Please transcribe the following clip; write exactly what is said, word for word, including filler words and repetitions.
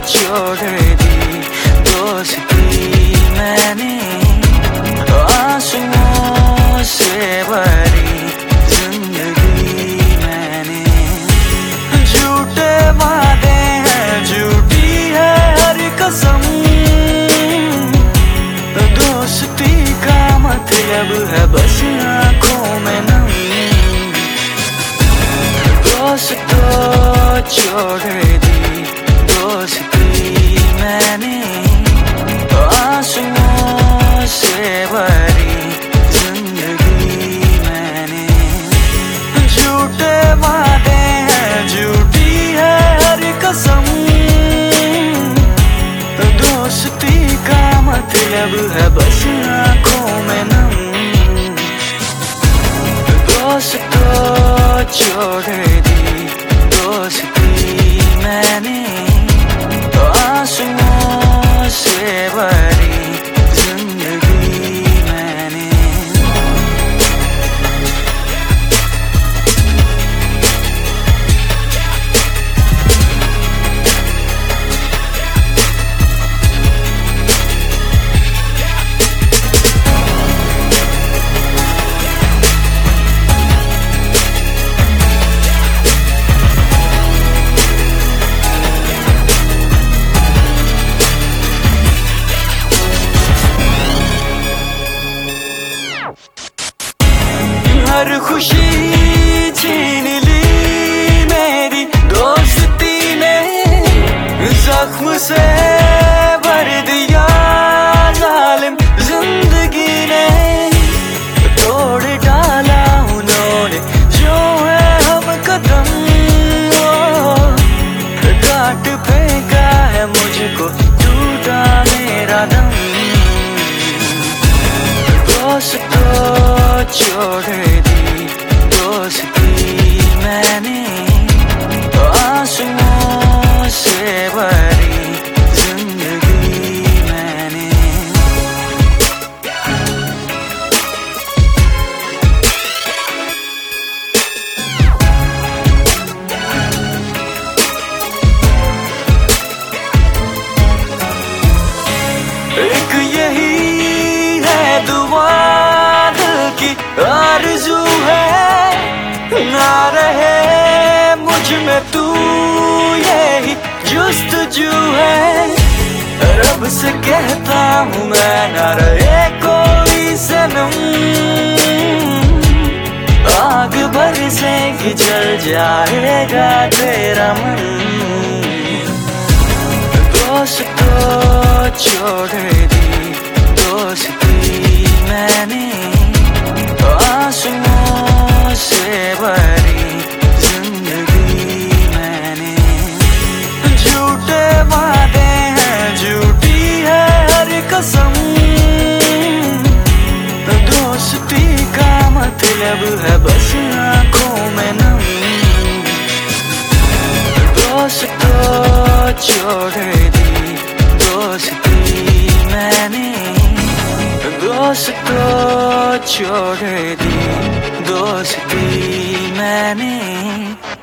छोड़ दी दोस्ती मैंने, आंसुओं से भरी जिंदगी मैंने। झूठे वादे हैं, झूठी है हर कसम, दोस्ती का मतलब है बस आंखों में नम। दोस्तों छोड़ दी दोस्ती मैंने, आंसुओं से भरी जिंदगी मैंने। झूठे वादे हैं, झूठी है हर कसम, दोस्ती का मतलब है बस आंखों में नम। दोस्तों छोड़ दी दोस्ती मैंने, आंसुओं से भरी जिंदगी मैंने। हर खुशी छीन ली मेरी दोस्ती ने, जख्म से भर दिया जालिम जिंदगी ने। तोड़ डाला उन्होंने जो है हम कदम, काट फेंका है मुझको टूटा मेरा दम। दोस्तों छोड़ दी दोस्ती मैंने, आंसुओं से भरी जिंदगी मैंने। एक यही है दुआ की आरज़ू है, ना रहे मुझ में तू यही जुस्तजू है। रब से कहता हूँ मैं ना रहे कोई सनम, आग बरसेगी जल जाएगा तेरा मन। दोस्तों छोड़ दी दोस्ती मैंने, आंसुओं से भरी जिंदगी मैंने। झूठे वादे हैं, झूठी है हर कसम, दोस्ती का मतलब है बस आंखों में नम। दोस्तों छोड़ दी दोस्ती मैंने, दोस्तों छोड़ दी दोस्ती मैंने।